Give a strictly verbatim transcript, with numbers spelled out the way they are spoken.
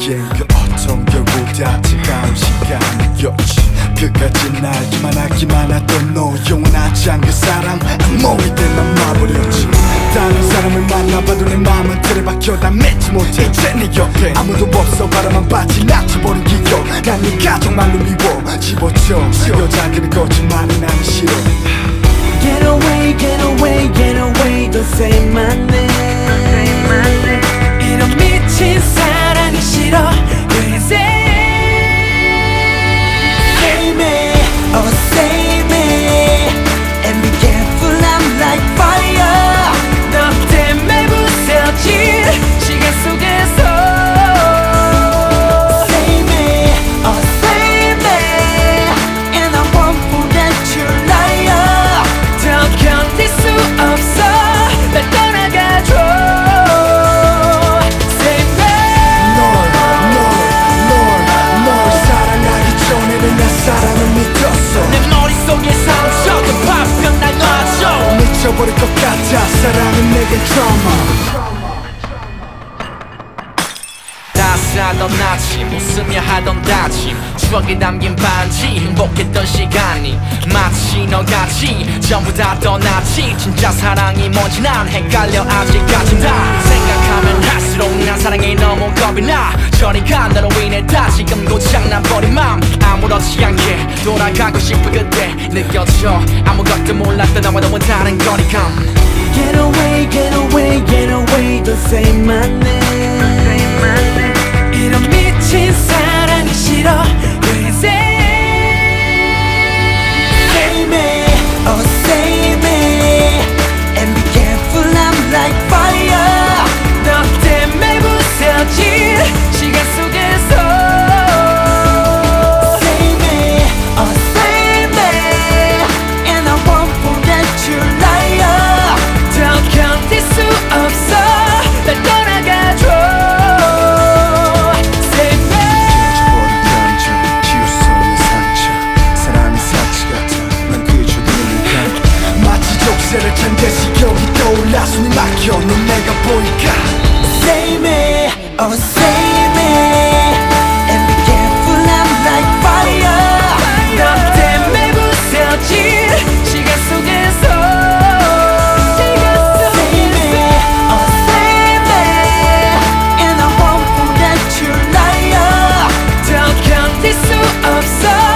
우리에겐 그 어떤 결보다 차가운 시간이었지. 끝까지 날기만 하기만 했던 너 영원하지 않은 그 사랑 악몽이 된 난 마버렸지. 다른 사람을 만나봐도 내 맘은 틀에 박혀 다 믿지 못해. 이제 네 옆에 아무도 없어 바라만 빠진 놔쳐버린 기억. 난 네가 정말로 미워 집어쳐. 여자들은 거짓말은 하기 싫어. Get away, get away, get away. Don't say my name. 이런 미친 사랑이 싫어. Crazy. Save me, oh save me. And be careful, I'm like fire. 너 때문에 부서진 시간 속에서. Save me, oh save me. And I won't forget your liar. 더 견딜 수 없어. 날 떠나가줘. Save me. 널, 널, 널, 널 사랑하기 전에는 난 사랑을 믿었어. 내 머릿속에 상처도 파편 날 놔줘. 미쳐버릴 것 같아. 사랑은 내겐 trauma. 따스하던 아침 웃으며 하던 다짐 추억에 담긴 반지 행복했던 시간이 마치 너같이 전부 다 떠났지. 진짜 사랑이 뭔지 난 헷갈려 아직까진 다 생각하면 할수록 난 사랑이 너무 겁이 나. 저리 가 너로 인해 다시금 고장난버린 맘 아무렇지 않게 돌아가고 싶어 그때 느껴져. 아무것도 몰랐던 너와 너무 다른 거리감. Get away, get away, get away. Don't say my name. 이런 미친 사랑이 싫어. Crazy. Save me, oh save me. And be careful, I'm like fire. 너 때문에 부서진 시간 속에서. Save me, oh save me. And I won't forget your liar. 더 견딜 수 없어. 날 떠나가줘. 를 찬 듯이 여기 떠올라 숨이 막혀. 넌 내가 보일까. Save me, oh save me. And be careful, I'm like fire. 너 때문에 부서진 시간 속에서. Save me, oh save me. And I won't forget your liar. 더 견딜 수 없어.